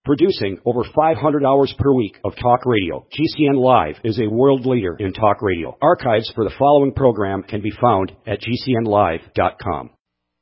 Producing over 500 hours per week of talk radio, GCN Live is a world leader in talk radio. Archives for the following program can be found at GCNlive.com.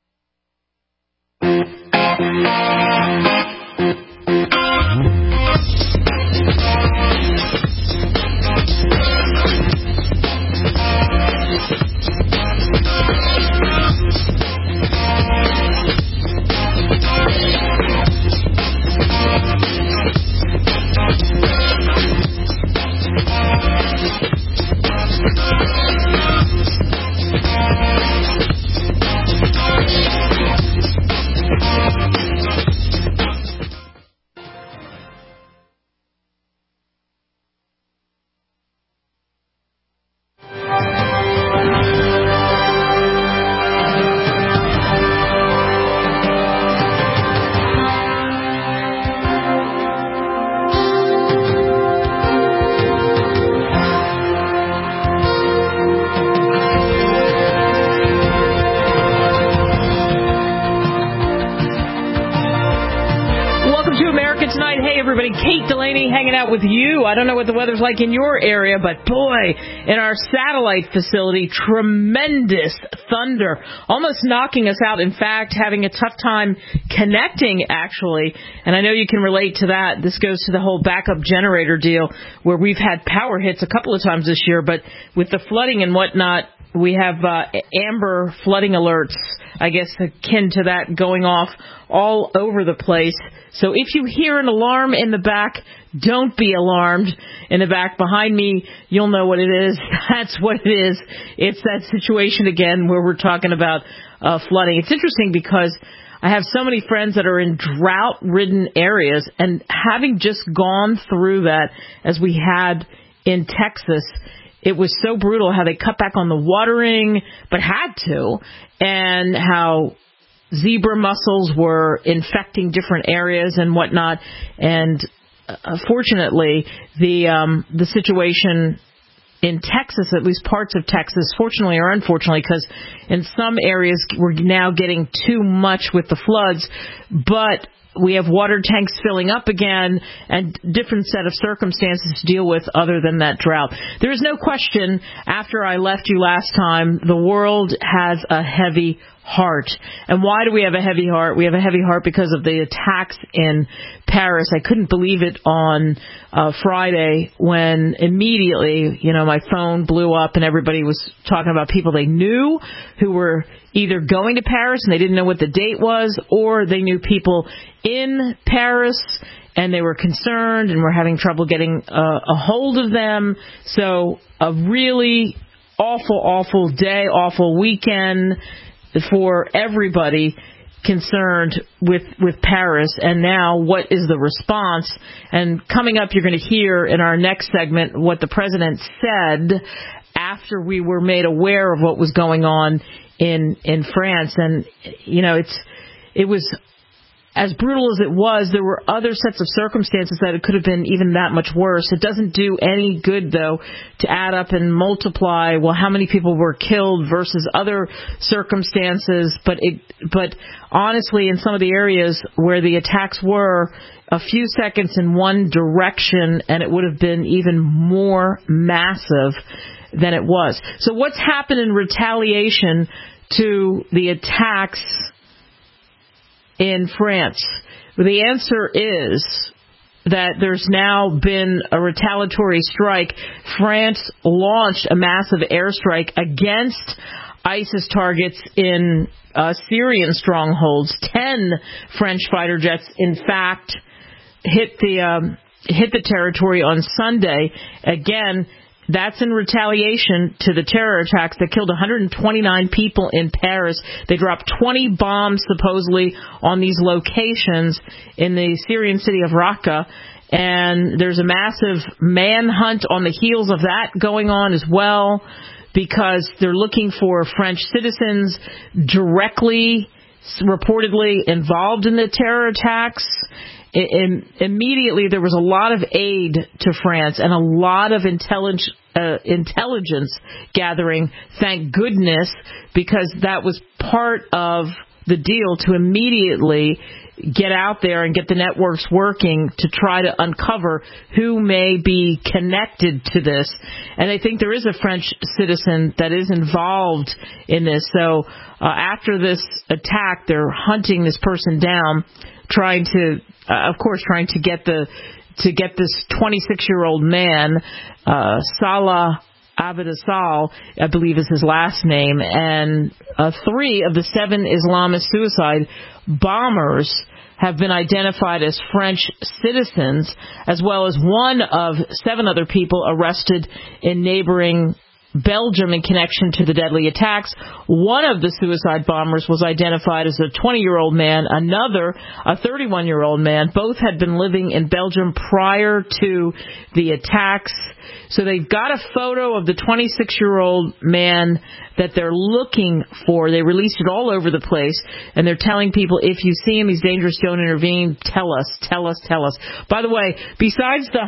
Kate Delaney hanging out with you. I don't know what the weather's like in your area, but boy, in our satellite facility, tremendous thunder, almost knocking us out. In fact, having a tough time connecting, actually. And I know you can relate to that. This goes to the whole backup generator deal where we've had power hits a couple of times this year, but with the flooding and whatnot, we have amber flooding alerts, I guess akin to that, going off all over the place. So if you hear an alarm in the back, don't be alarmed. In the back behind me, you'll know what it is. That's what it is. It's that situation again where we're talking about flooding. It's interesting because I have so many friends that are in drought-ridden areas, and having just gone through that as we had in Texas, it was so brutal how they cut back on the watering, but had to, and how zebra mussels were infecting different areas and whatnot. And fortunately, the situation in Texas, at least parts of Texas, fortunately or unfortunately, because in some areas we're now getting too much with the floods, but we have water tanks filling up again and different set of circumstances to deal with other than that drought. There is no question, after I left you last time, the world has a heavy heart. And why do we have a heavy heart? We have a heavy heart because of the attacks in Paris. I couldn't believe it on Friday when immediately, my phone blew up and everybody was talking about people they knew who were either going to Paris and they didn't know what the date was, or they knew people in Paris and they were concerned and were having trouble getting a hold of them. So a really awful, awful day, awful weekend for everybody concerned with Paris. And now, what is the response? And coming up, you're going to hear in our next segment what the president said after we were made aware of what was going on in France. And, it was as brutal as it was. There were other sets of circumstances that it could have been even that much worse. It doesn't do any good, though, to add up and multiply, well, how many people were killed versus other circumstances. But honestly, in some of the areas where the attacks were, a few seconds in one direction, and it would have been even more massive than it was. So what's happened in retaliation to the attacks in France? Well, the answer is that there's now been a retaliatory strike. France launched a massive airstrike against ISIS targets in Syrian strongholds. 10 French fighter jets, in fact, hit the territory on Sunday. Again, that's in retaliation to the terror attacks that killed 129 people in Paris. They dropped 20 bombs, supposedly, on these locations in the Syrian city of Raqqa. And there's a massive manhunt on the heels of that going on as well, because they're looking for French citizens directly, reportedly involved in the terror attacks. Immediately, there was a lot of aid to France and a lot of intelligence gathering, thank goodness, because that was part of the deal to immediately get out there and get the networks working to try to uncover who may be connected to this. And they think there is a French citizen that is involved in this. So after this attack, they're hunting this person down, trying to get this 26-year-old man, Salah Abdesal, I believe is his last name, and 3 of the 7 Islamist suicide bombers have been identified as French citizens, as well as 1 of 7 other people arrested in neighboring Belgium in connection to the deadly attacks. 1 of the suicide bombers was identified as a 20-year-old man, another a 31-year-old man. Both had been living in Belgium prior to the attacks. So they've got a photo of the 26-year-old man that they're looking for. They released it all over the place, and they're telling people, if you see him, he's dangerous, don't intervene, tell us. By the way, besides the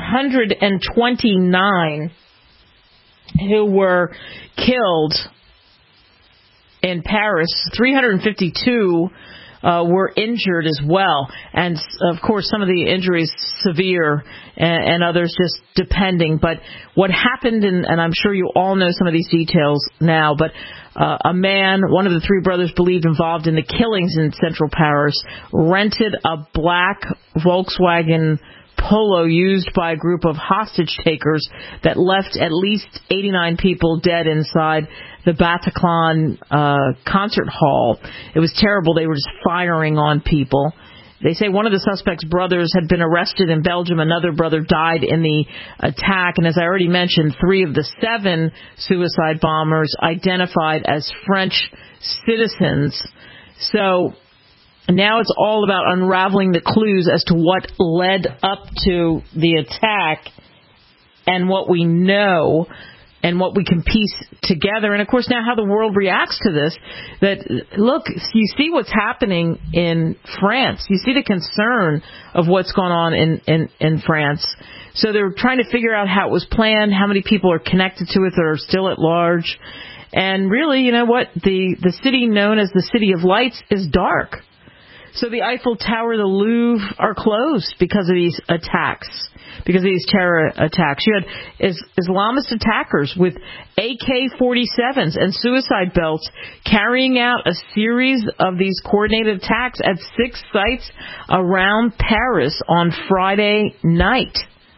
129 who were killed in Paris, 352 were injured as well. And, of course, some of the injuries severe and others just depending. But what happened, and I'm sure you all know some of these details now, but a man, one of the 3 brothers believed involved in the killings in central Paris, rented a black Volkswagen Polo used by a group of hostage takers that left at least 89 people dead inside the Bataclan concert hall. It was terrible. They were just firing on people. They say one of the suspects' brothers had been arrested in Belgium. Another brother died in the attack. And as I already mentioned, 3 of the 7 suicide bombers identified as French citizens. So now it's all about unraveling the clues as to what led up to the attack and what we know and what we can piece together. And, of course, now how the world reacts to this. That, look, you see what's happening in France. You see the concern of what's going on in France. So they're trying to figure out how it was planned, how many people are connected to it that are still at large. And really, you know what? The city known as the City of Lights is dark. So the Eiffel Tower, the Louvre are closed because of these attacks, because of these terror attacks. You had Islamist attackers with AK-47s and suicide belts carrying out a series of these coordinated attacks at 6 sites around Paris on Friday night.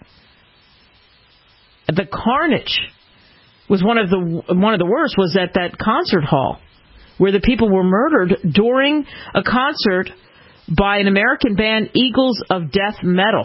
The carnage was one of the worst was at that concert hall, where the people were murdered during a concert by an American band, Eagles of Death Metal.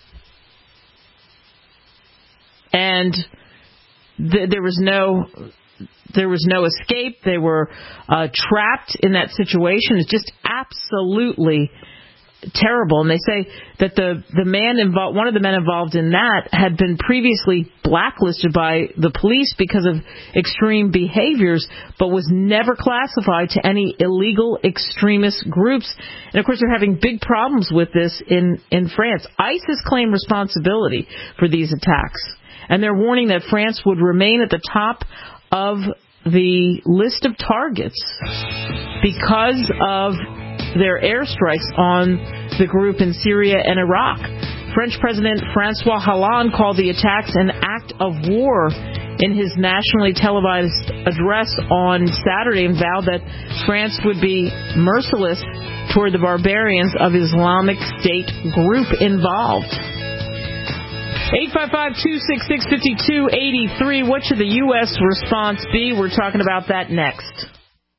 And there was no escape. They were trapped in that situation. It's just absolutely terrible. And they say that the man involved, one of the men involved in that, had been previously blacklisted by the police because of extreme behaviors, but was never classified to any illegal extremist groups. And of course, they're having big problems with this in France. ISIS claimed responsibility for these attacks, and they're warning that France would remain at the top of the list of targets because of their airstrikes on the group in Syria and Iraq. French President François Hollande called the attacks an act of war in his nationally televised address on Saturday and vowed that France would be merciless toward the barbarians of Islamic State group involved. 855-266-5283. What should the U.S. response be? We're talking about that next.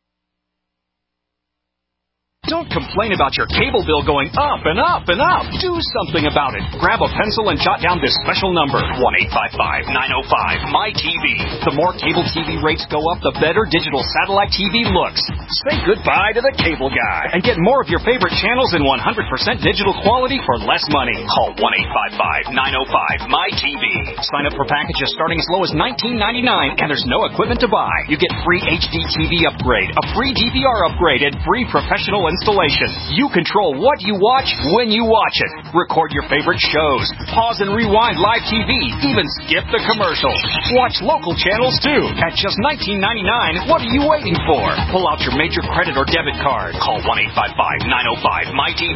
Don't complain about your cable bill going up and up and up. Do something about it. Grab a pencil and jot down this special number, 1-855-905-MY-TV. The more cable TV rates go up, the better digital satellite TV looks. Say goodbye to the cable guy and get more of your favorite channels in 100% digital quality for less money. Call 1-855-905-MY-TV. Sign up for packages starting as low as $19.99, and there's no equipment to buy. You get free HD TV upgrade, a free DVR upgrade, and free professional installation. You control what you watch when you watch it. Record your favorite shows. Pause and rewind live TV. Even skip the commercials. Watch local channels too. At just $19.99, what are you waiting for? Pull out your major credit or debit card. Call 1-855-905-MyTV.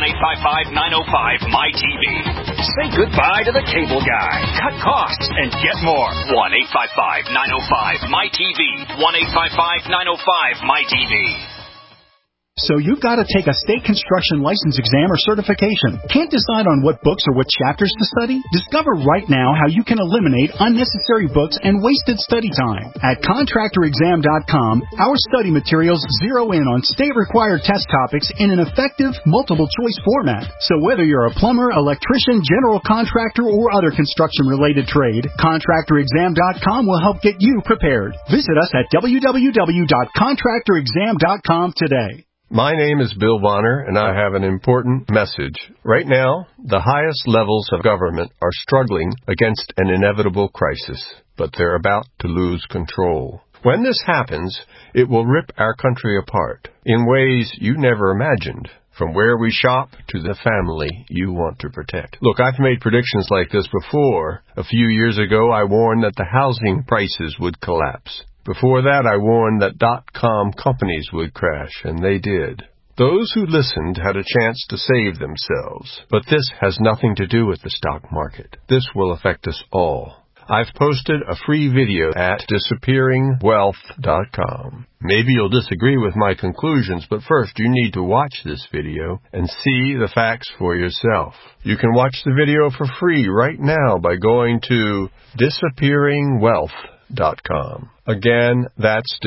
1-855-905-MyTV. Say goodbye to the cable guy. Cut costs and get more. 1-855-905-MyTV. 1-855-905-MyTV. So you've got to take a state construction license exam or certification. Can't decide on what books or what chapters to study? Discover right now how you can eliminate unnecessary books and wasted study time. At contractorexam.com, our study materials zero in on state-required test topics in an effective, multiple-choice format. So whether you're a plumber, electrician, general contractor, or other construction-related trade, contractorexam.com will help get you prepared. Visit us at www.contractorexam.com today. My name is Bill Bonner, and I have an important message. Right now, the highest levels of government are struggling against an inevitable crisis, but they're about to lose control. When this happens, it will rip our country apart in ways you never imagined, from where we shop to the family you want to protect. Look, I've made predictions like this before. A few years ago, I warned that the housing prices would collapse. Before that, I warned that .com companies would crash, and they did. Those who listened had a chance to save themselves. But this has nothing to do with the stock market. This will affect us all. I've posted a free video at disappearingwealth.com. Maybe you'll disagree with my conclusions, but first you need to watch this video and see the facts for yourself. You can watch the video for free right now by going to disappearingwealth.com. Again, that's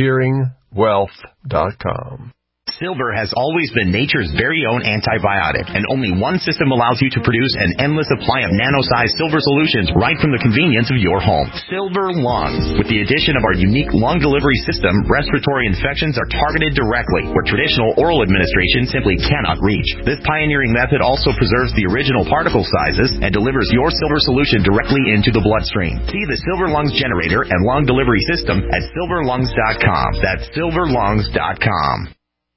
disappearingwealth.com. Silver has always been nature's very own antibiotic, and only one system allows you to produce an endless supply of nano-sized silver solutions right from the convenience of your home. Silver Lungs. With the addition of our unique lung delivery system, respiratory infections are targeted directly, where traditional oral administration simply cannot reach. This pioneering method also preserves the original particle sizes and delivers your silver solution directly into the bloodstream. See the Silver Lungs generator and lung delivery system at silverlungs.com. That's silverlungs.com.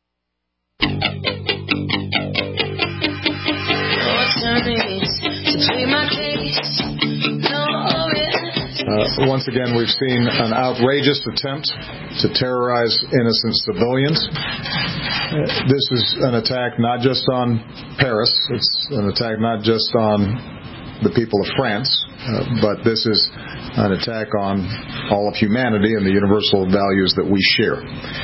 Once again, we've seen an outrageous attempt to terrorize innocent civilians. This is an attack not just on Paris, it's an attack not just on the people of France, but this is an attack on all of humanity and the universal values that we share.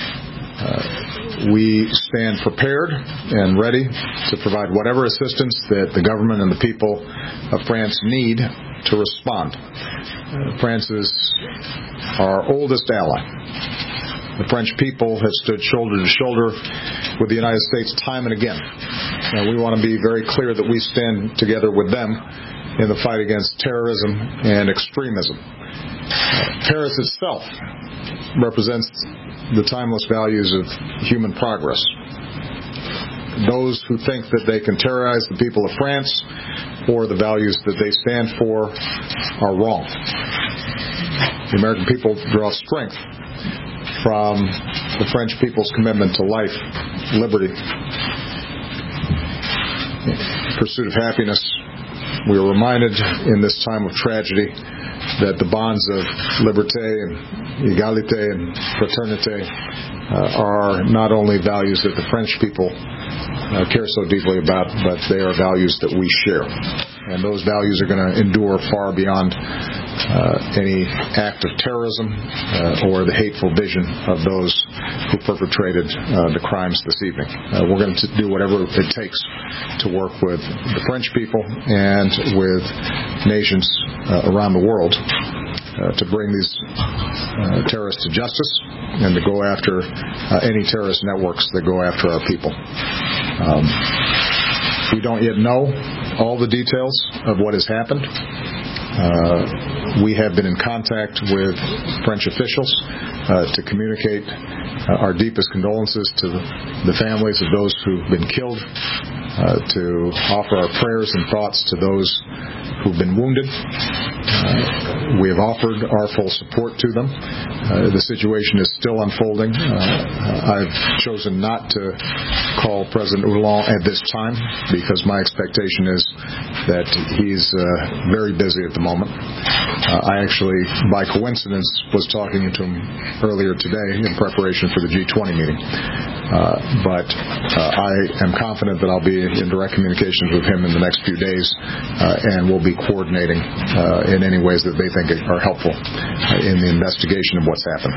We stand prepared and ready to provide whatever assistance that the government and the people of France need to respond. France is our oldest ally. The French people have stood shoulder to shoulder with the United States time and again. And we want to be very clear that we stand together with them in the fight against terrorism and extremism. Paris itself represents the timeless values of human progress. Those who think that they can terrorize the people of France or the values that they stand for are wrong. The American people draw strength from the French people's commitment to life, liberty, pursuit of happiness. We are reminded in this time of tragedy that the bonds of liberté and égalité and fraternité are not only values that the French people care so deeply about, but they are values that we share. And those values are going to endure far beyond any act of terrorism or the hateful vision of those who perpetrated the crimes this evening. We're going to do whatever it takes to work with the French people and with nations around the world to bring these terrorists to justice and to go after any terrorist networks that go after our people. We don't yet know all the details of what has happened. We have been in contact with French officials to communicate our deepest condolences to the families of those who've been killed, to offer our prayers and thoughts to those who've been wounded. We have offered our full support to them. The situation is still unfolding. I've chosen not to call President Hollande at this time because my expectation is that he's very busy at the moment. I actually, by coincidence, was talking to him earlier today in preparation for the G20 meeting. But I am confident that I'll be in direct communications with him in the next few days, and we'll be coordinating in any ways that they think are helpful in the investigation of what's happened.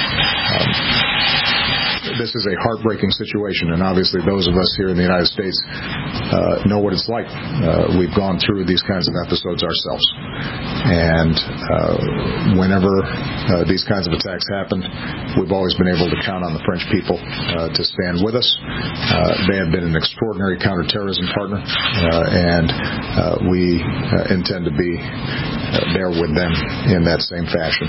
This is a heartbreaking situation, and obviously those of us here in the United States know what it's like. We've gone through these kinds of episodes ourselves. And whenever these kinds of attacks happen, we've always been able to count on the French people to stand with us. They have been an extraordinary counterterrorism partner, and we intend to be there with them in that same fashion.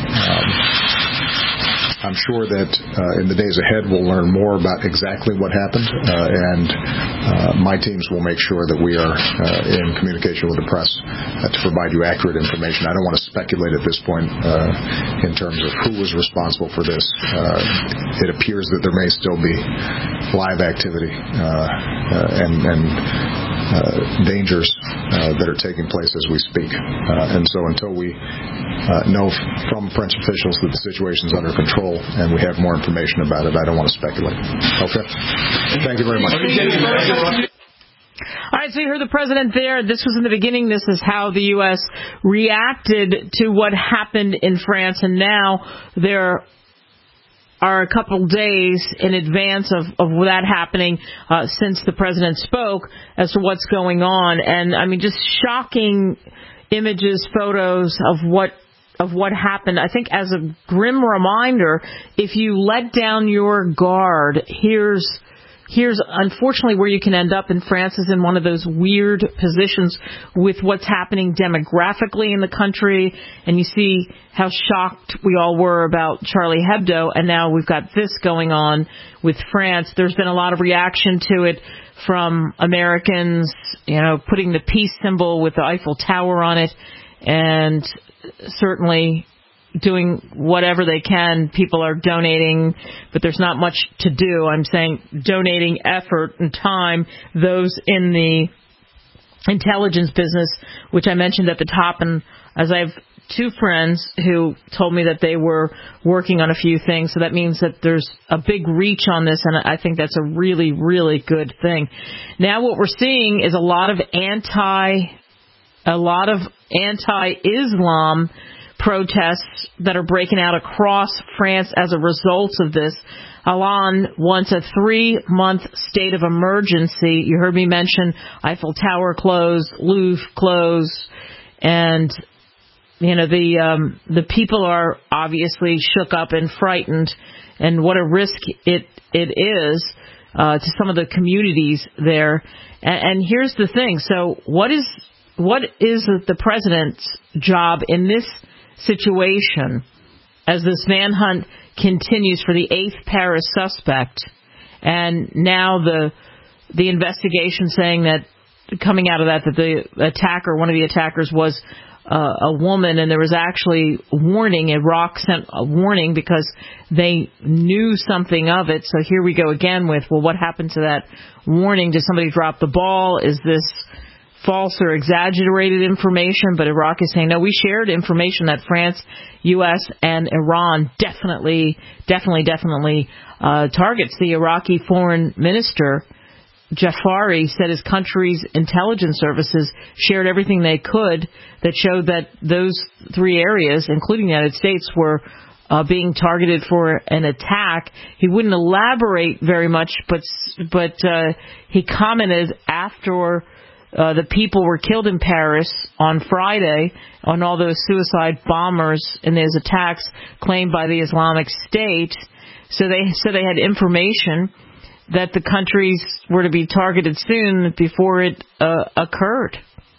I'm sure that in the days ahead we'll learn more about exactly what happened, and my teams will make sure that we are in communication with the press to provide you accurate information. I don't want to speculate at this point in terms of who was responsible for this. It appears that there may still be live activity and dangers that are taking place as we speak. And so until we know from French officials that the situation's under control and we have more information about it, I don't want to speculate. Okay? Thank you very much. All right, so you heard the president there. This was in the beginning. This is how the U.S. reacted to what happened in France, and now there are a couple days in advance of that happening since the president spoke as to what's going on. And, I mean, just shocking images, photos of what happened. I think as a grim reminder, if you let down your guard, here's unfortunately where you can end up. And France is in one of those weird positions with what's happening demographically in the country. And you see how shocked we all were about Charlie Hebdo. And now we've got this going on with France. There's been a lot of reaction to it from Americans, putting the peace symbol with the Eiffel Tower on it, and certainly doing whatever they can. People are donating, but there's not much to do. I'm saying donating effort and time, those in the intelligence business, which I mentioned at the top, and as I have two friends who told me that they were working on a few things, so that means that there's a big reach on this, and I think that's a really, really good thing. Now what we're seeing is a lot of anti-Islam protests that are breaking out across France as a result of this. Hollande wants a 3-month state of emergency. You heard me mention Eiffel Tower closed, Louvre closed, and the people are obviously shook up and frightened, and what a risk it is to some of the communities there. And here's the thing. So what is the president's job in this situation as this manhunt continues for the 8th Paris suspect? And now the investigation saying that, coming out of that the attacker, one of the attackers, was a woman, and there was actually warning. Iraq sent a warning because they knew something of it. So here we go again with, well, what happened to that warning? Did somebody drop the ball? Is this false or exaggerated information? But Iraq is saying, no, we shared information that France, U.S., and Iran definitely targets. The Iraqi foreign minister, Jafari, said his country's intelligence services shared everything they could that showed that those 3 areas, including the United States, were being targeted for an attack. He wouldn't elaborate very much, but he commented after the people were killed in Paris on Friday on all those suicide bombers and those attacks claimed by the Islamic State. So they had information that the countries were to be targeted soon before it occurred,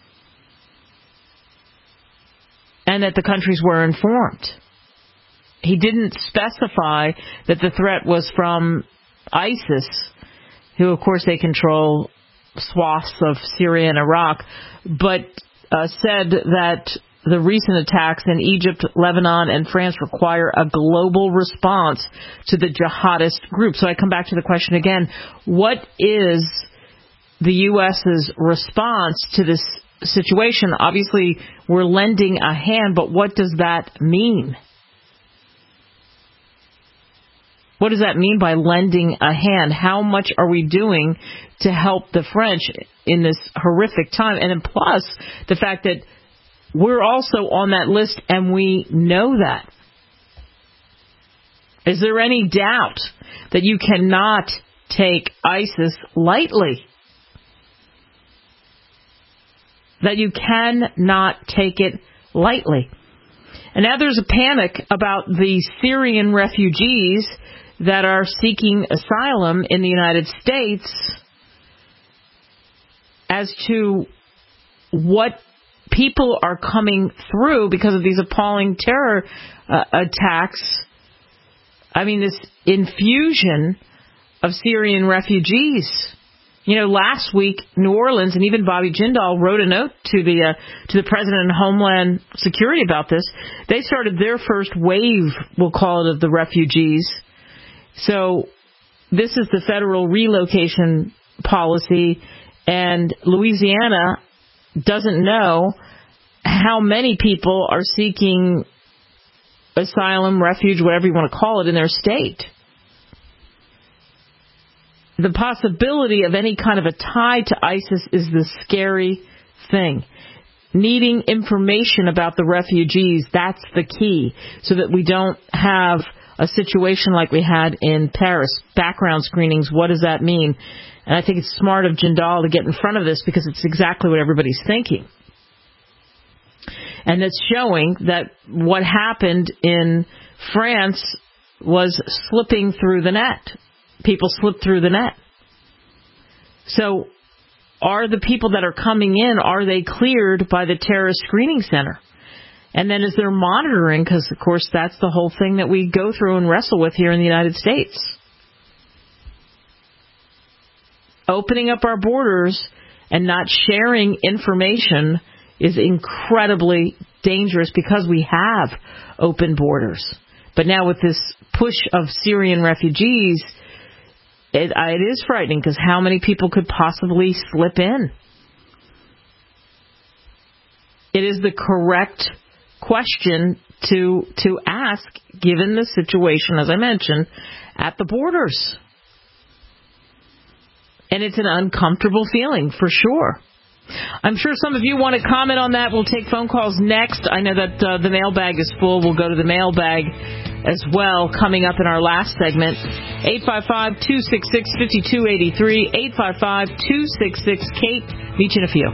and that the countries were informed. He didn't specify that the threat was from ISIS, who, of course, they control swaths of Syria and Iraq, but said that the recent attacks in Egypt, Lebanon, and France require a global response to the jihadist group. So I come back to the question again, what is the U.S.'s response to this situation. Obviously, we're lending a hand, but what does that mean? What does that mean by lending a hand? How much are we doing to help the French in this horrific time? And then plus the fact that we're also on that list and we know that. Is there any doubt that you cannot take ISIS lightly? That you cannot take it lightly. And now there's a panic about the Syrian refugees that are seeking asylum in the United States as to what people are coming through because of these appalling terror attacks. I mean, this infusion of Syrian refugees. You know, last week, New Orleans and even Bobby Jindal wrote a note to the President of Homeland Security about this. They started their first wave, we'll call it, of the refugees. So this is the federal relocation policy, and Louisiana doesn't know how many people are seeking asylum, refuge, whatever you want to call it, in their state. The possibility of any kind of a tie to ISIS is the scary thing. Needing information about the refugees, that's the key, so that we don't have a situation like we had in Paris. Background screenings, what does that mean? And I think it's smart of Jindal to get in front of this because it's exactly what everybody's thinking. And it's showing that what happened in France was slipping through the net. People slip through the net. So are the people that are coming in, are they cleared by the terrorist screening center? And then is there monitoring? Because, of course, that's the whole thing that we go through and wrestle with here in the United States. Opening up our borders and not sharing information is incredibly dangerous because we have open borders. But now with this push of Syrian refugees, it is frightening because how many people could possibly slip in? It is the correct question to ask, given the situation, as I mentioned, at the borders. And it's an uncomfortable feeling, for sure. I'm sure some of you want to comment on that. We'll take phone calls next. I know that the mailbag is full. We'll go to the mailbag as well coming up in our last segment. 855-266-5283, 855-266-KATE. Meet you in a few.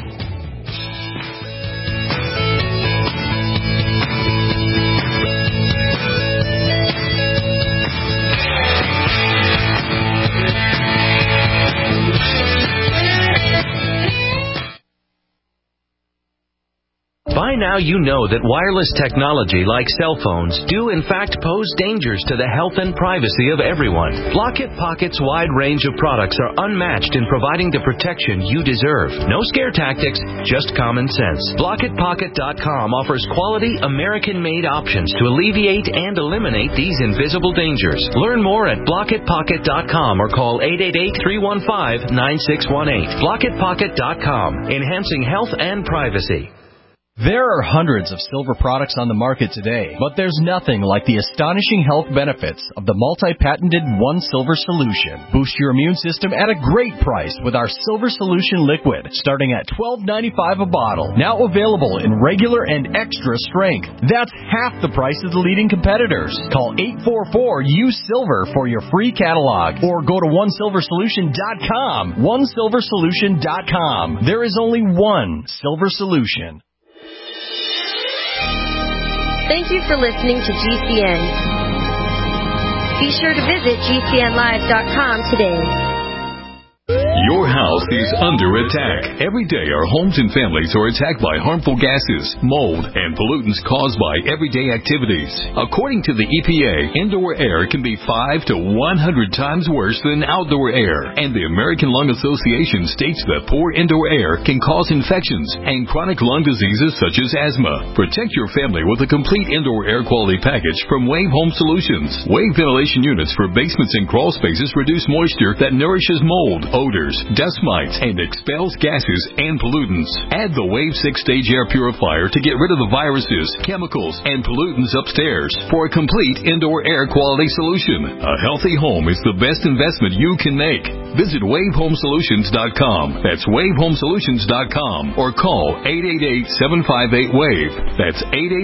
By now you know that wireless technology like cell phones do in fact pose dangers to the health and privacy of everyone. Block-It Pocket's wide range of products are unmatched in providing the protection you deserve. No scare tactics, just common sense. BlockItPocket.com offers quality American-made options to alleviate and eliminate these invisible dangers. Learn more at BlockItPocket.com or call 888-315-9618. BlockItPocket.com, enhancing health and privacy. There are hundreds of silver products on the market today, but there's nothing like the astonishing health benefits of the multi-patented One Silver Solution. Boost your immune system at a great price with our Silver Solution Liquid, starting at $12.95 a bottle. Now available in regular and extra strength. That's half the price of the leading competitors. Call 844-USILVER for your free catalog, or go to OneSilverSolution.com. OneSilverSolution.com. There is only one Silver Solution. Thank you for listening to GCN. Be sure to visit GCNlive.com today. Your house is under attack. Every day our homes and families are attacked by harmful gases, mold, and pollutants caused by everyday activities. According to the EPA, indoor air can be 5 to 100 times worse than outdoor air. And the American Lung Association states that poor indoor air can cause infections and chronic lung diseases such as asthma. Protect your family with a complete indoor air quality package from Wave Home Solutions. Wave ventilation units for basements and crawl spaces reduce moisture that nourishes mold, odors, fires, dust mites, and expels gases and pollutants. Add the Wave 6-stage air purifier to get rid of the viruses, chemicals, and pollutants upstairs for a complete indoor air quality solution. A healthy home is the best investment you can make. Visit WaveHomeSolutions.com. That's WaveHomeSolutions.com or call 888-758-WAVE. That's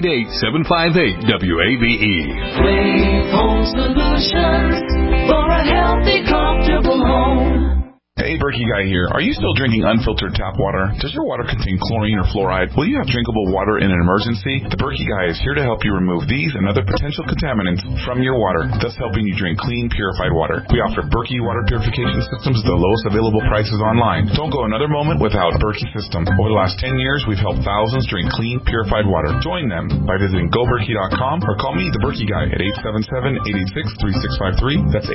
888-758-WAVE. Wave Home Solutions for a healthy, comfortable home. Hey, Berkey Guy here. Are you still drinking unfiltered tap water? Does your water contain chlorine or fluoride? Will you have drinkable water in an emergency? The Berkey Guy is here to help you remove these and other potential contaminants from your water, thus helping you drink clean, purified water. We offer Berkey water purification systems at the lowest available prices online. Don't go another moment without a Berkey system. Over the last 10 years, we've helped thousands drink clean, purified water. Join them by visiting GoBerkey.com or call me, the Berkey Guy, at 877-886-3653. That's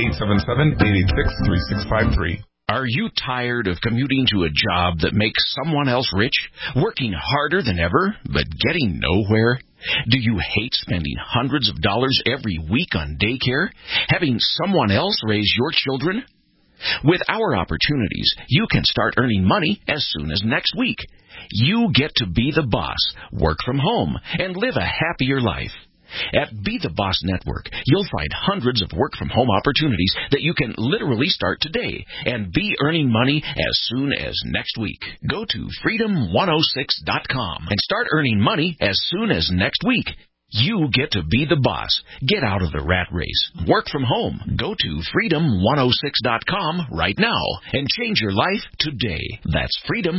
877-886-3653. Are you tired of commuting to a job that makes someone else rich, working harder than ever, but getting nowhere? Do you hate spending hundreds of dollars every week on daycare, having someone else raise your children? With our opportunities, you can start earning money as soon as next week. You get to be the boss, work from home, and live a happier life. At Be the Boss Network, you'll find hundreds of work-from-home opportunities that you can literally start today and be earning money as soon as next week. Go to freedom106.com and start earning money as soon as next week. You get to be the boss. Get out of the rat race. Work from home. Go to freedom106.com right now and change your life today. That's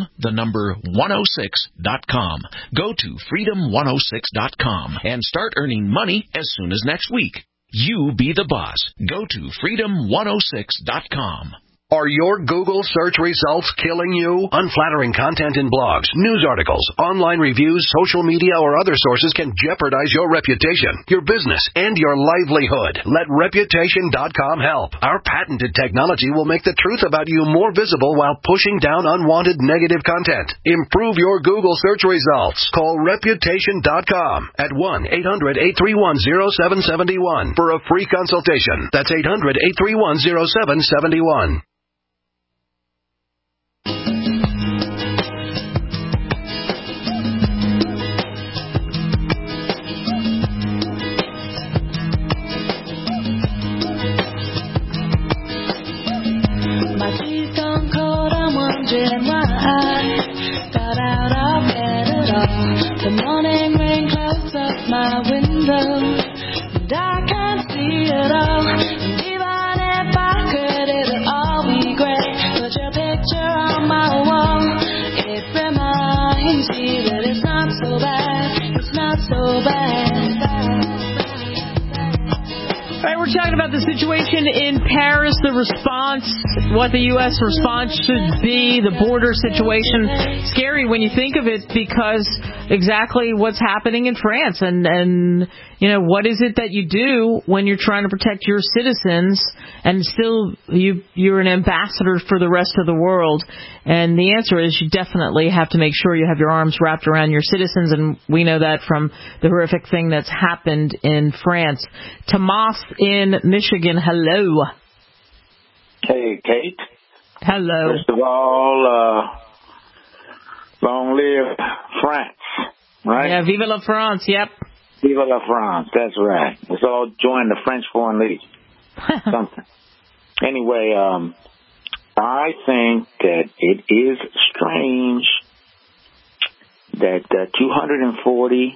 freedom106.com. Go to freedom106.com and start earning money as soon as next week. You be the boss. Go to freedom106.com. Are your Google search results killing you? Unflattering content in blogs, news articles, online reviews, social media, or other sources can jeopardize your reputation, your business, and your livelihood. Let Reputation.com help. Our patented technology will make the truth about you more visible while pushing down unwanted negative content. Improve your Google search results. Call Reputation.com at 1-800-831-0771 for a free consultation. That's 800-831-0771. The morning rain clouds up my window, and I can't see it all. And even if I could, it'll all be great. Put your picture on my wall. It reminds me that it's not so bad. It's not so bad. All right, we're talking about the situation in Paris, the response, what the U.S. response should be, the border situation. Scary when you think of it because exactly what's happening in France. And you know, what is it that you do when you're trying to protect your citizens and still you're an ambassador for the rest of the world? And the answer is you definitely have to make sure you have your arms wrapped around your citizens, and we know that from the horrific thing that's happened in France. Tomas in Michigan, hello. Hey, Kate. Hello. First of all, long live France, right? Yeah, vive la France, yep. Vive la France, that's right. Let's all join the French Foreign Legion. Something. Anyway, I think that it is strange that 240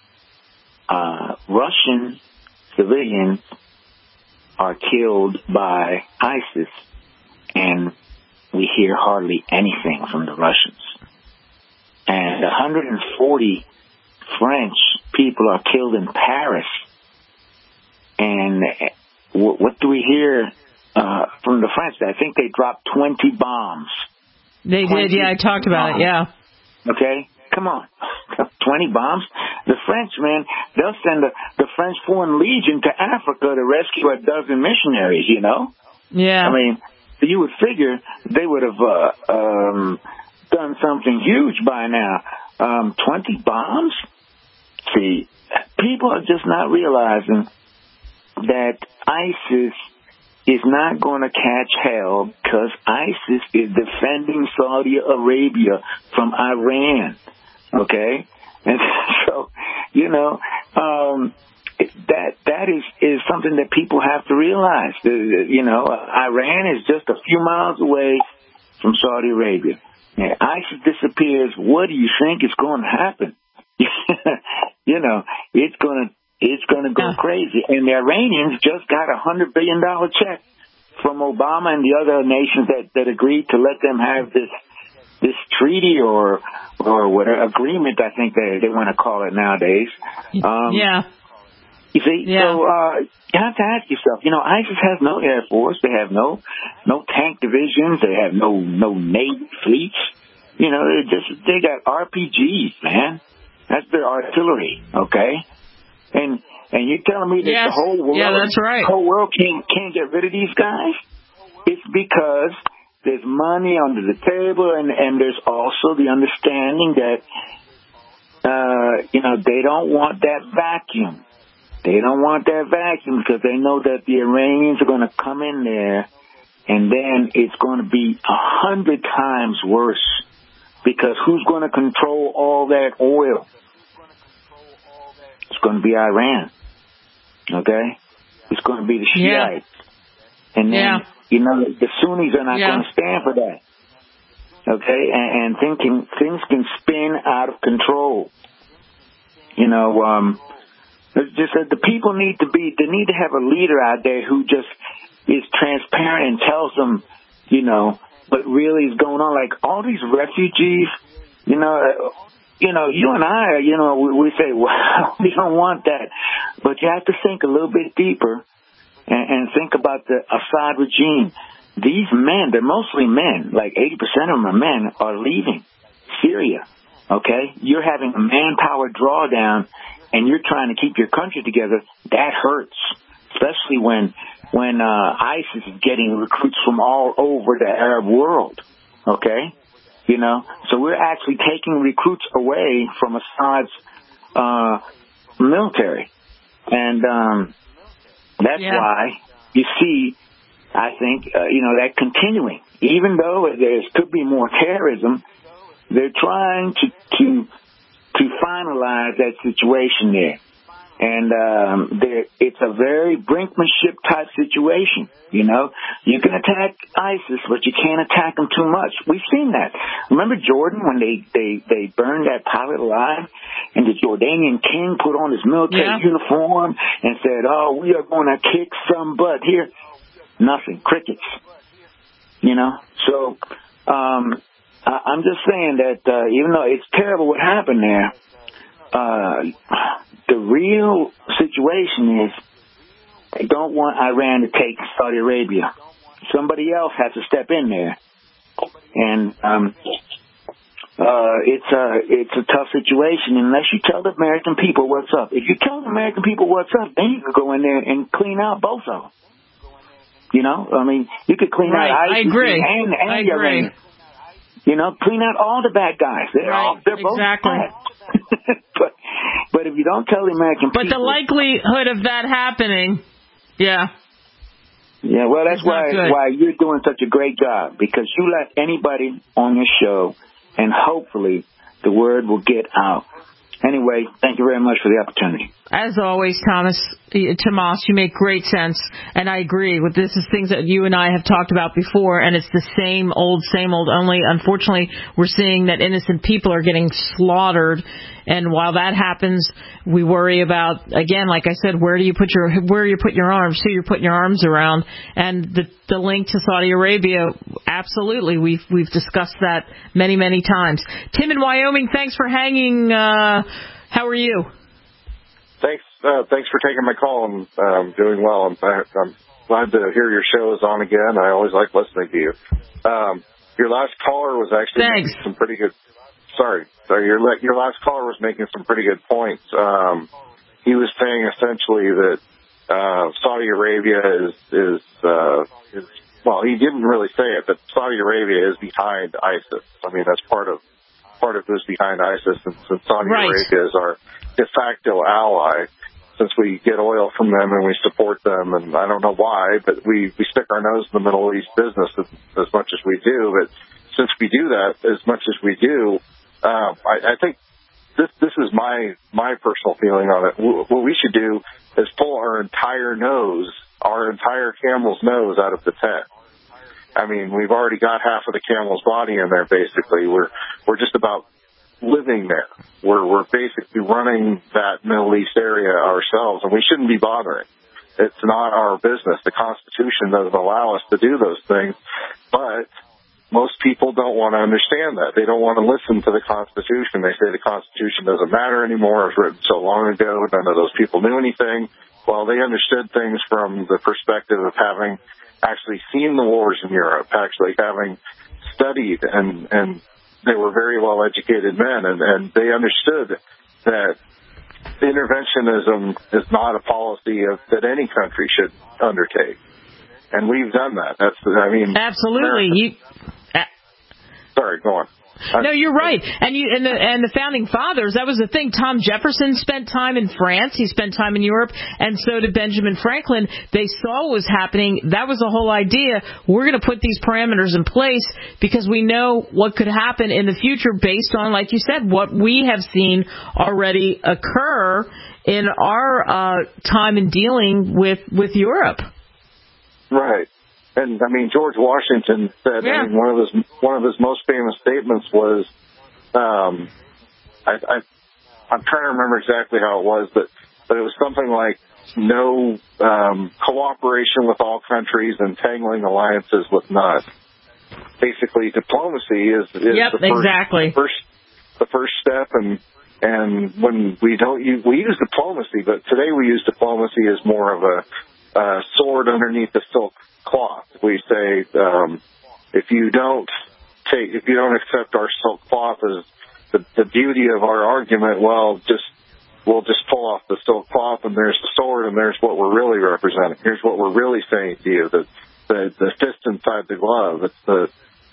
Russian civilians are killed by ISIS, and we hear hardly anything from the Russians. And 140 French people are killed in Paris. And what do we hear from the French? I think they dropped 20 bombs. They did, yeah, I talked about it, yeah. Okay, come on. 20 bombs? The French, man, they'll send the French Foreign Legion to Africa to rescue a dozen missionaries, you know? Yeah. I mean, you would figure they would have done something huge by now. 20 bombs? See, people are just not realizing that ISIS is not going to catch hell because ISIS is defending Saudi Arabia from Iran. Okay? And so, that is something that people have to realize. Iran is just a few miles away from Saudi Arabia. And ISIS disappears. What do you think is going to happen? It's going to go crazy. And the Iranians just got a $100 billion check from Obama and the other nations that agreed to let them have this treaty or whatever agreement, I think they want to call it nowadays. You see, so you have to ask yourself, ISIS has no air force, they have no tank divisions, they have no Navy fleets. They got RPGs, man. That's their artillery, okay? And you're telling me that the whole world, that's right. whole world can't get rid of these guys? It's because there's money under the table, and there's also the understanding that they don't want that vacuum. They don't want that vacuum because they know that the Iranians are going to come in there, and then it's going to be 100 times worse. Because who's going to control all that oil? It's going to be Iran. Okay? It's going to be the Shiites. And then, the Sunnis are not going to stand for that. Okay? And things can spin out of control. Just that the people need to have a leader out there who just is transparent and tells them, what really is going on. Like all these refugees, you and I, we say, well, we don't want that. But you have to think a little bit deeper and think about the Assad regime. These men, they're mostly men, like 80% of them are men, are leaving Syria. Okay? You're having a manpower drawdown and you're trying to keep your country together. That hurts, especially when ISIS is getting recruits from all over the Arab world, okay? So we're actually taking recruits away from Assad's military. And that's why you see, I think, that continuing. Even though there could be more terrorism, they're trying to finalize that situation there. And it's a very brinkmanship type situation. You can attack ISIS, but you can't attack them too much. We've seen that. Remember Jordan when they burned that pilot alive, and the Jordanian king put on his military uniform and said, "Oh, we are going to kick some butt here." Nothing, crickets. So I'm just saying that even though it's terrible what happened there. The real situation is they don't want Iran to take Saudi Arabia. Somebody else has to step in there. And it's a tough situation unless you tell the American people what's up. If you tell the American people what's up, then you could go in there and clean out both of them. You could clean out ISIS and Iran. Clean out all the bad guys. They're both bad. But if you don't tell the American people... But the likelihood of that happening, Yeah, well, that's why you're doing such a great job, because you let anybody on your show, and hopefully the word will get out. Anyway, thank you very much for the opportunity. As always, Tomas, you make great sense, and I agree with this. Is things that you and I have talked about before, and it's the same old. Only, unfortunately, we're seeing that innocent people are getting slaughtered, and while that happens, we worry about, again, like I said, where you put your arms, who you're putting your arms around, and the link to Saudi Arabia. Absolutely, we've discussed that many times. Tim in Wyoming, thanks for hanging. How are you? Thanks for taking my call. I'm doing well. I'm glad to hear your show is on again. I always like listening to you. Your last caller was actually making some pretty good. Sorry. Your last caller was making some pretty good points. He was saying essentially that Saudi Arabia is well, he didn't really say it, but Saudi Arabia is behind ISIS. I mean, that's part of who's behind ISIS, and since Saudi Arabia is our de facto ally, since we get oil from them and we support them, and I don't know why, but we stick our nose in the Middle East business as much as we do. But since we do that as much as we do, I think this is my personal feeling on it. What we should do is pull our entire camel's nose out of the tent. I mean, we've already got half of the camel's body in there, basically. We're just about living there. We're basically running that Middle East area ourselves, and we shouldn't be bothering. It's not our business. The Constitution doesn't allow us to do those things, but most people don't want to understand that. They don't want to listen to the Constitution. They say the Constitution doesn't matter anymore. It was written so long ago. None of those people knew anything. Well, they understood things from the perspective of having actually seen the wars in Europe, actually having studied, and they were very well-educated men, and they understood that interventionism is not a policy that any country should undertake. And we've done that. Absolutely. Sorry, go on. No, you're right. And the founding fathers, that was the thing. Tom Jefferson spent time in France. He spent time in Europe. And so did Benjamin Franklin. They saw what was happening. That was the whole idea. We're going to put these parameters in place because we know what could happen in the future based on, like you said, what we have seen already occur in our time in dealing with Europe. Right. And I mean, George Washington said, I mean, one of his most famous statements was, I'm trying to remember exactly how it was, but it was something like no cooperation with all countries and tangling alliances with none. Basically, diplomacy is the first step, and when we use diplomacy, but today we use diplomacy as more of a sword underneath the silk cloth. We say, if you don't accept our silk cloth as the beauty of our argument, we'll just pull off the silk cloth, and there's the sword, and there's what we're really representing. Here's what we're really saying to you: the fist inside the glove. It's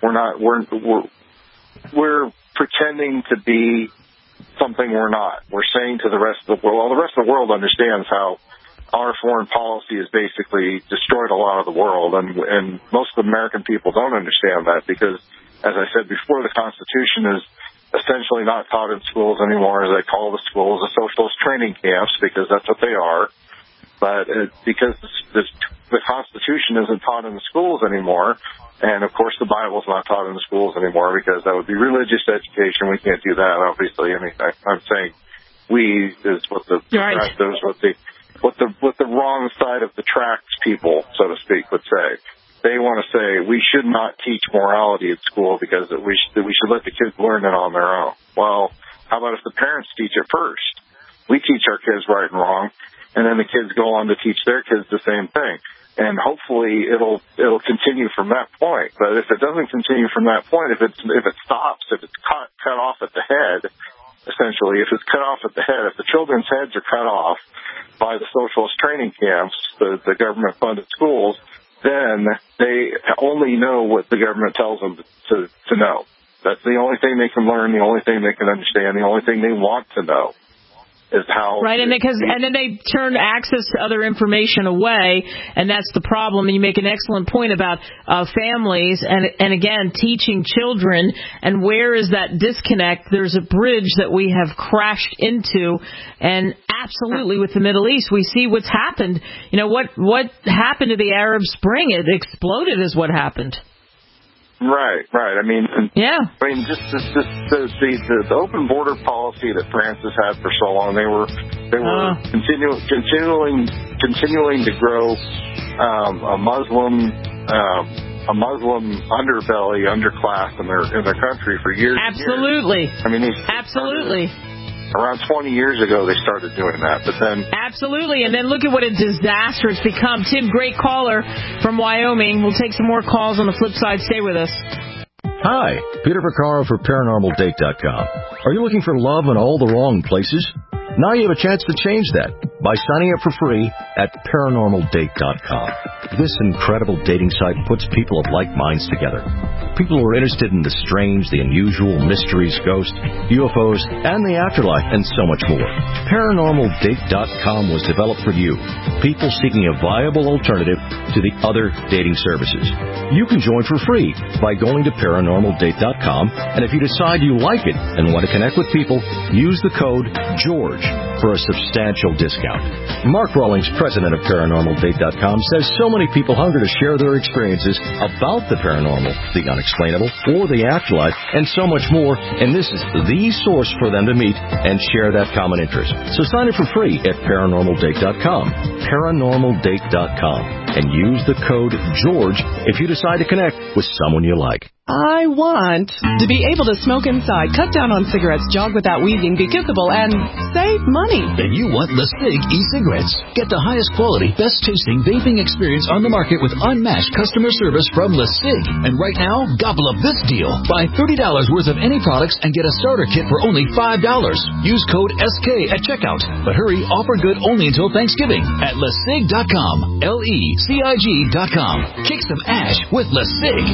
we're pretending to be something we're not. We're saying to the rest of the world. Well, the rest of the world understands how our foreign policy has basically destroyed a lot of the world, and most of the American people don't understand that because, as I said before, the Constitution is essentially not taught in schools anymore, as I call the schools, the socialist training camps, because that's what they are. But because the Constitution isn't taught in the schools anymore, and of course the Bible's not taught in the schools anymore because that would be religious education. We can't do that, obviously. I mean, I'm saying we is what the what the wrong side of the tracks people, so to speak, would say. They want to say we should not teach morality at school because we should let the kids learn it on their own. Well, how about if the parents teach it first? We teach our kids right and wrong, and then the kids go on to teach their kids the same thing. And hopefully it'll continue from that point. But if it doesn't continue from that point, if it stops, if it's cut off at the head, essentially, if it's cut off at the head, if the children's heads are cut off by the socialist training camps, the government-funded schools, then they only know what the government tells them to know. That's the only thing they can learn, the only thing they can understand, the only thing they want to know is how. Right, and then they turn access to other information away, and that's the problem. And you make an excellent point about families and again teaching children. And where is that disconnect? There's a bridge that we have crashed into, and absolutely with the Middle East, we see what's happened. You know what happened to the Arab Spring? It exploded, is what happened. Right. I mean, just the open border policy that France has had for so long. They were continuing to grow a Muslim underclass in their country for years. Absolutely. And years. I mean, absolutely. Around 20 years ago, they started doing that, but then... Absolutely, and then look at what a disaster it's become. Tim, great caller from Wyoming. We'll take some more calls on the flip side. Stay with us. Hi, Peter Vaccaro for ParanormalDate.com. Are you looking for love in all the wrong places? Now you have a chance to change that by signing up for free at ParanormalDate.com. This incredible dating site puts people of like minds together. people who are interested in the strange, the unusual, mysteries, ghosts, UFOs, and the afterlife, and so much more. ParanormalDate.com was developed for you, people seeking a viable alternative to the other dating services. You can join for free by going to ParanormalDate.com, and if you decide you like it and want to connect with people, use the code GEORGE for a substantial discount. Mark Rawlings, president of ParanormalDate.com, says so many people hunger to share their experiences about the paranormal, the unexplainable, or the afterlife, and so much more, and this is the source for them to meet and share that common interest. So sign up for free at ParanormalDate.com, ParanormalDate.com, and use the code GEORGE if you decide to connect with someone you like. I want to be able to smoke inside, cut down on cigarettes, jog without wheezing, be kissable, and save money. Then you want LeSig e-cigarettes. Get the highest quality, best tasting vaping experience on the market with unmatched customer service from LeSig. And right now, gobble up this deal. Buy $30 worth of any products and get a starter kit for only $5. Use code SK at checkout. But hurry, offer good only until Thanksgiving at LeSig.com. LeCig.com. Kick some ash with LeSig.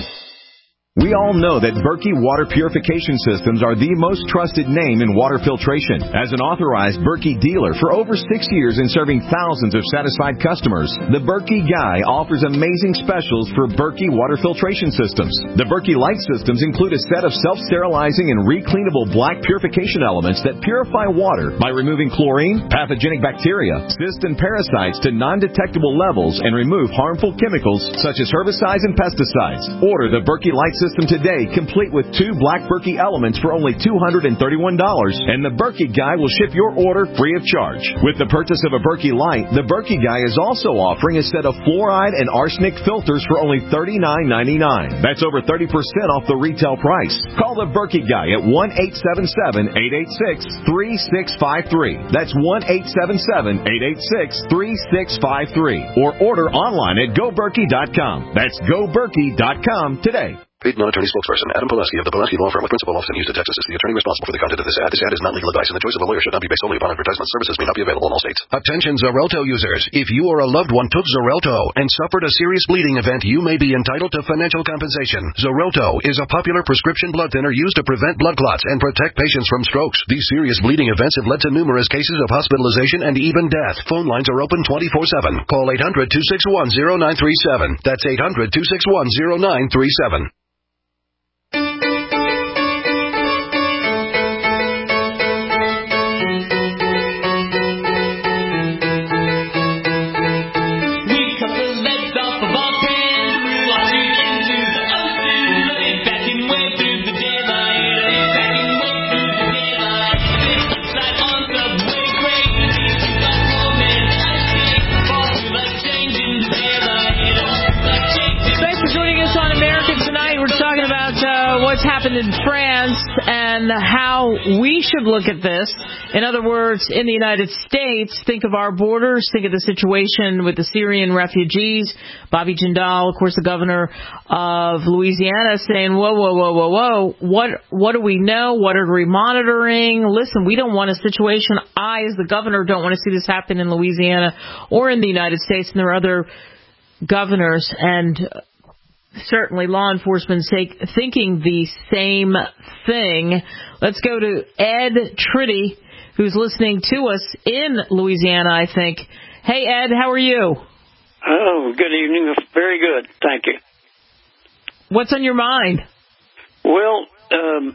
We all know that Berkey Water Purification Systems are the most trusted name in water filtration. As an authorized Berkey dealer for over 6 years and serving thousands of satisfied customers, the Berkey Guy offers amazing specials for Berkey Water Filtration Systems. The Berkey Light Systems include a set of self-sterilizing and recleanable black purification elements that purify water by removing chlorine, pathogenic bacteria, cysts, and parasites to non-detectable levels and remove harmful chemicals such as herbicides and pesticides. Order the Berkey Light System today, complete with 2 black Berkey elements for only $231, and the Berkey Guy will ship your order free of charge. With the purchase of a Berkey Light, the Berkey Guy is also offering a set of fluoride and arsenic filters for only $39.99. That's over 30% off the retail price. Call the Berkey Guy at 1-877-886-3653. That's 1-877-886-3653. Or order online at GoBerkey.com. That's GoBerkey.com today. Paid non-attorney spokesperson Adam Pileski of the Pileski Law Firm with principal office in Houston, Texas, is the attorney responsible for the content of this ad. This ad is not legal advice, and the choice of a lawyer should not be based solely upon advertisement. Services may not be available in all states. Attention Xarelto users. If you or a loved one took Xarelto and suffered a serious bleeding event, you may be entitled to financial compensation. Xarelto is a popular prescription blood thinner used to prevent blood clots and protect patients from strokes. These serious bleeding events have led to numerous cases of hospitalization and even death. Phone lines are open 24/7. Call 800-261-0937. That's 800-261-0937. What's happened in France and how we should look at this. In other words, in the United States, think of our borders, think of the situation with the Syrian refugees. Bobby Jindal, of course, the governor of Louisiana, saying, whoa, what do we know? What are we monitoring? Listen, we don't want a situation. I, as the governor, don't want to see this happen in Louisiana or in the United States, and there are other governors and certainly law enforcement thinking the same thing. Let's go to Ed Tritty, who's listening to us in Louisiana, I think. Hey, Ed, how are you? Oh, good evening. Very good. Thank you. What's on your mind? Well, I'd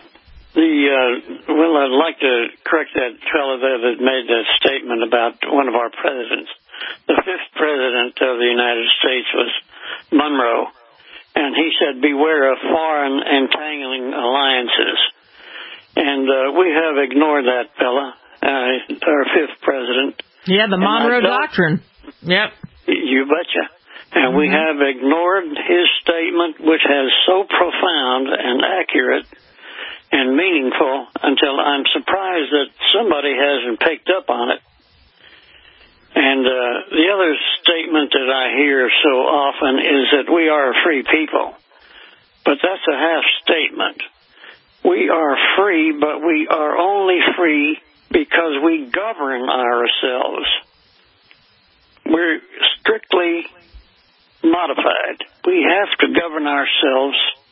like to correct that fellow there that made that statement about one of our presidents. The 5th president of the United States was Monroe. And he said, beware of foreign entangling alliances. And we have ignored that fella, our 5th president. Yeah, the Monroe Doctrine. Yep. You betcha. And we have ignored his statement, which has so profound and accurate and meaningful, until I'm surprised that somebody hasn't picked up on it. And the other statement that I hear so often is that we are a free people. But that's a half statement. We are free, but we are only free because we govern ourselves. We're strictly modified. We have to govern ourselves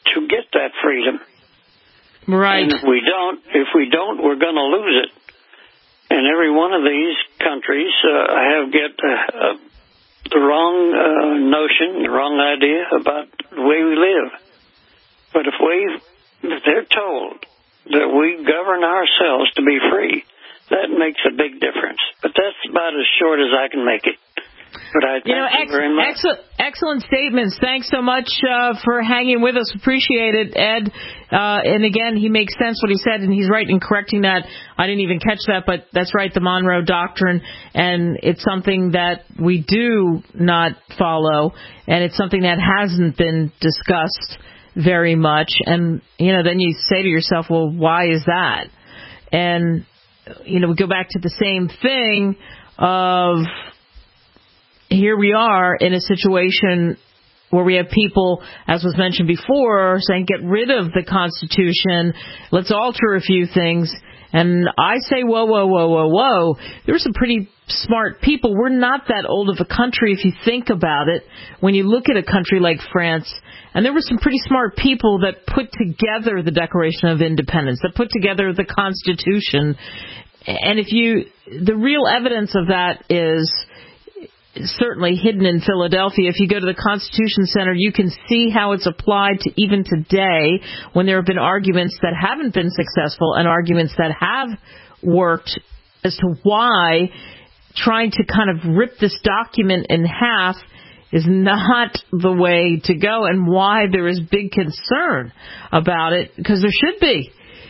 to get that freedom. Right. And if we don't, we're going to lose it. And every one of these countries have the wrong notion, the wrong idea about the way we live. But if they're told that we govern ourselves to be free, that makes a big difference. But that's about as short as I can make it. But I thank you very much. Excellent statements. Thanks so much for hanging with us. Appreciate it, Ed. And again, he makes sense what he said, and he's right in correcting that. I didn't even catch that, but that's right, the Monroe Doctrine, and it's something that we do not follow, and it's something that hasn't been discussed very much. And, then you say to yourself, well, why is that? And, we go back to the same thing of... Here we are in a situation where we have people, as was mentioned before, saying get rid of the Constitution, let's alter a few things. And I say, whoa. There are some pretty smart people. We're not that old of a country if you think about it. When you look at a country like France, and there were some pretty smart people that put together the Declaration of Independence, that put together the Constitution. And the real evidence of that is certainly hidden in Philadelphia. If you go to the Constitution Center, you can see how it's applied to even today, when there have been arguments that haven't been successful and arguments that have worked, as to why trying to kind of rip this document in half is not the way to go, and why there is big concern about it, because there should be.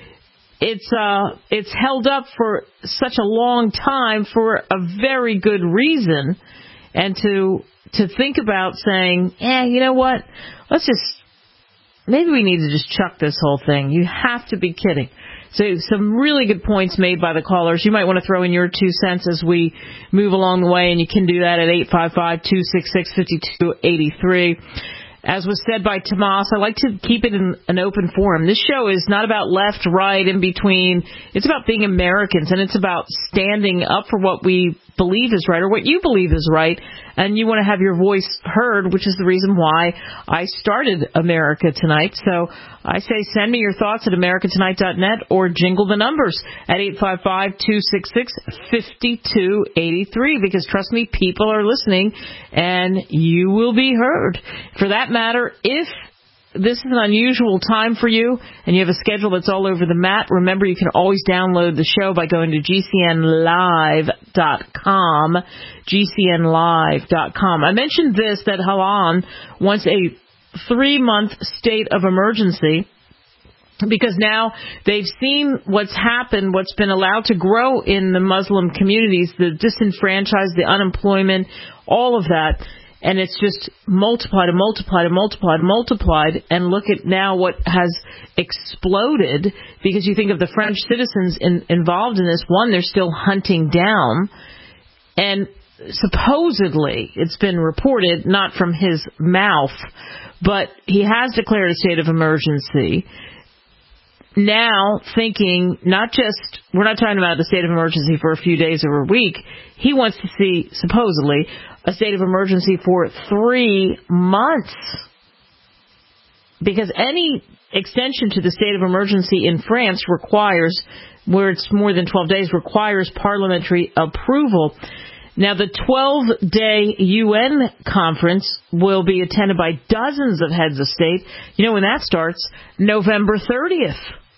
It's held up for such a long time for a very good reason. And to think about saying, you know what, maybe we need to just chuck this whole thing. You have to be kidding. So some really good points made by the callers. You might want to throw in your 2 cents as we move along the way, and you can do that at 855-266-5283. As was said by Tomas, I like to keep it in an open forum. This show is not about left, right, in between. It's about being Americans, and it's about standing up for what we believe is right, or what you believe is right, and you want to have your voice heard, which is the reason why I started America Tonight. So I say send me your thoughts at americatonight.net or jingle the numbers at 855-266-5283, because trust me, people are listening, and you will be heard. For that matter, if this is an unusual time for you and you have a schedule that's all over the map, remember you can always download the show by going to GCNlive.com, GCNlive.com. I mentioned this, that Holland wants a 3-month state of emergency, because now they've seen what's happened, what's been allowed to grow in the Muslim communities, the disenfranchised, the unemployment, all of that. And it's just multiplied and multiplied and multiplied and multiplied. And look at now what has exploded, because you think of the French citizens involved in this. One, they're still hunting down. And supposedly, it's been reported, not from his mouth, but he has declared a state of emergency. Now thinking, we're not talking about the state of emergency for a few days or a week. He wants to see, supposedly, a state of emergency for 3 months. Because any extension to the state of emergency in France requires, where it's more than 12 days, requires parliamentary approval. Now, the 12-day UN conference will be attended by dozens of heads of state. You know when that starts? November 30th.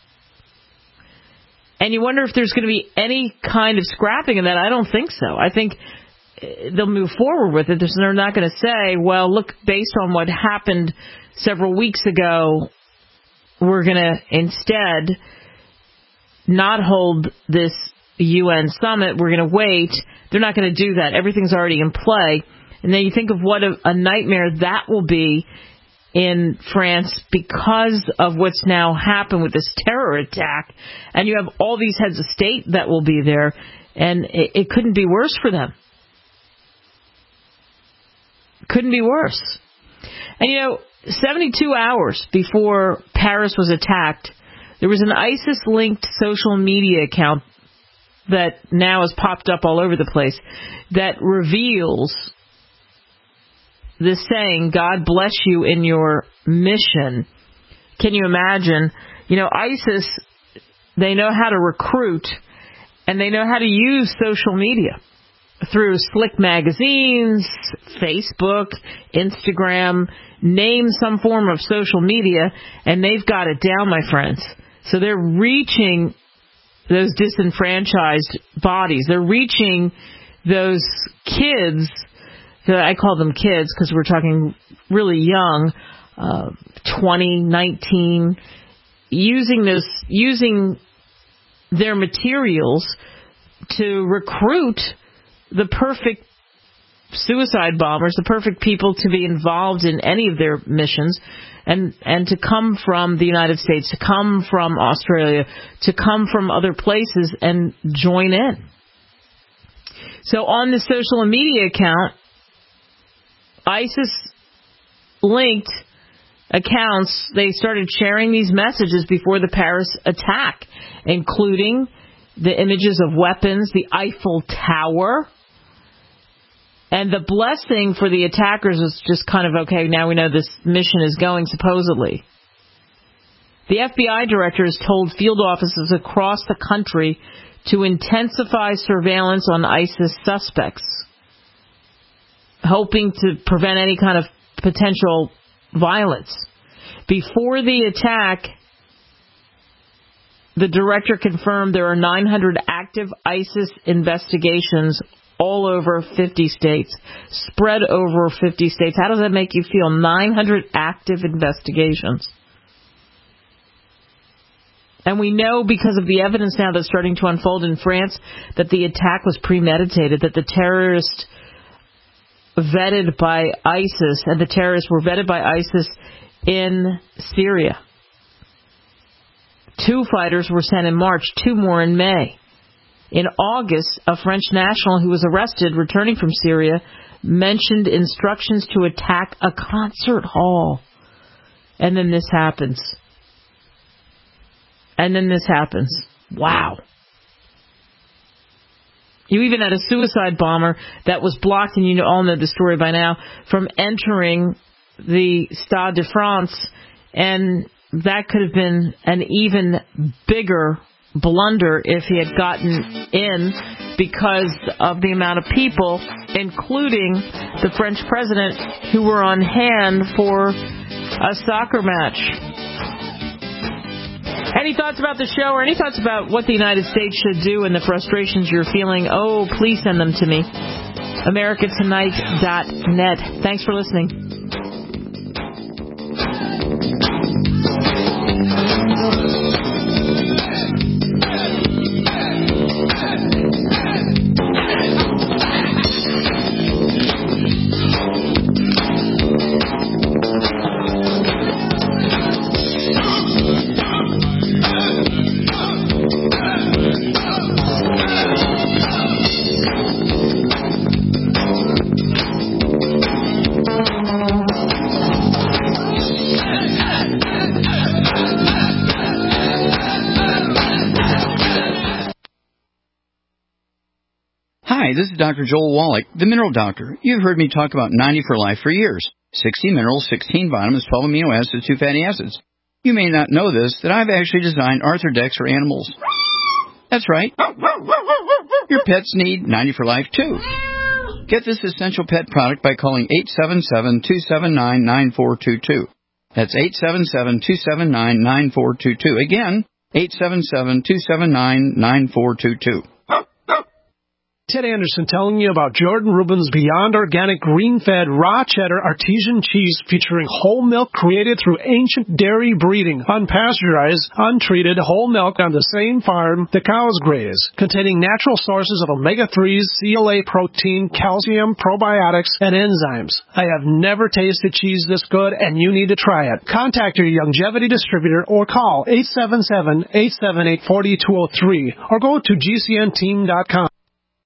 And you wonder if there's going to be any kind of scrapping of that. I don't think so. I think they'll move forward with it. They're not going to say, well, look, based on what happened several weeks ago, we're going to instead not hold this UN summit. We're going to wait. They're not going to do that. Everything's already in play. And then you think of what a nightmare that will be in France because of what's now happened with this terror attack. And you have all these heads of state that will be there. And it couldn't be worse for them. Couldn't be worse. And 72 hours before Paris was attacked, there was an ISIS-linked social media account that now has popped up all over the place that reveals this saying, God bless you in your mission, Can you imagine? ISIS, they know how to recruit, and they know how to use social media through slick magazines, Facebook, Instagram, name some form of social media, and they've got it down, my friends. So they're reaching those disenfranchised bodies. They're reaching those kids, I call them kids because we're talking really young, 20, 19, using their materials to recruit the perfect suicide bombers, the perfect people to be involved in any of their missions, and to come from the United States, to come from Australia, to come from other places and join in. So on the social media account, ISIS-linked accounts, they started sharing these messages before the Paris attack, including the images of weapons, the Eiffel Tower. And the blessing for the attackers was just kind of, okay, now we know this mission is going, supposedly. The FBI director has told field offices across the country to intensify surveillance on ISIS suspects, hoping to prevent any kind of potential violence. Before the attack, the director confirmed there are 900 active ISIS investigations all over 50 states, spread over 50 states. How does that make you feel? 900 active investigations. And we know because of the evidence now that's starting to unfold in France that the attack was premeditated, that the terrorists vetted by ISIS, and the terrorists were vetted by ISIS in Syria. 2 fighters were sent in March, 2 more in May. In August, a French national who was arrested returning from Syria mentioned instructions to attack a concert hall. And then this happens. Wow. You even had a suicide bomber that was blocked, and you all know the story by now, from entering the Stade de France, and that could have been an even bigger blunder if he had gotten in because of the amount of people, including the French president, who were on hand for a soccer match. Any thoughts about the show, or any thoughts about what the United States should do and the frustrations you're feeling? Oh, please send them to me. AmericaTonight.net. Thanks for listening. Hi, this is Dr. Joel Wallach, the Mineral Doctor. You've heard me talk about 90 for Life for years. 60 minerals, 16 vitamins, 12 amino acids, 2 fatty acids. You may not know this, that I've actually designed Arthrodex for animals. That's right. Your pets need 90 for Life, too. Get this essential pet product by calling 877-279-9422. That's 877-279-9422. Again, 877-279-9422. Ted Anderson telling you about Jordan Rubin's Beyond Organic Green-Fed Raw Cheddar Artesian Cheese featuring whole milk created through ancient dairy breeding, unpasteurized, untreated whole milk on the same farm the cows graze, containing natural sources of omega-3s, CLA protein, calcium, probiotics, and enzymes. I have never tasted cheese this good, and you need to try it. Contact your Longevity distributor or call 877-878-4203 or go to GCNteam.com.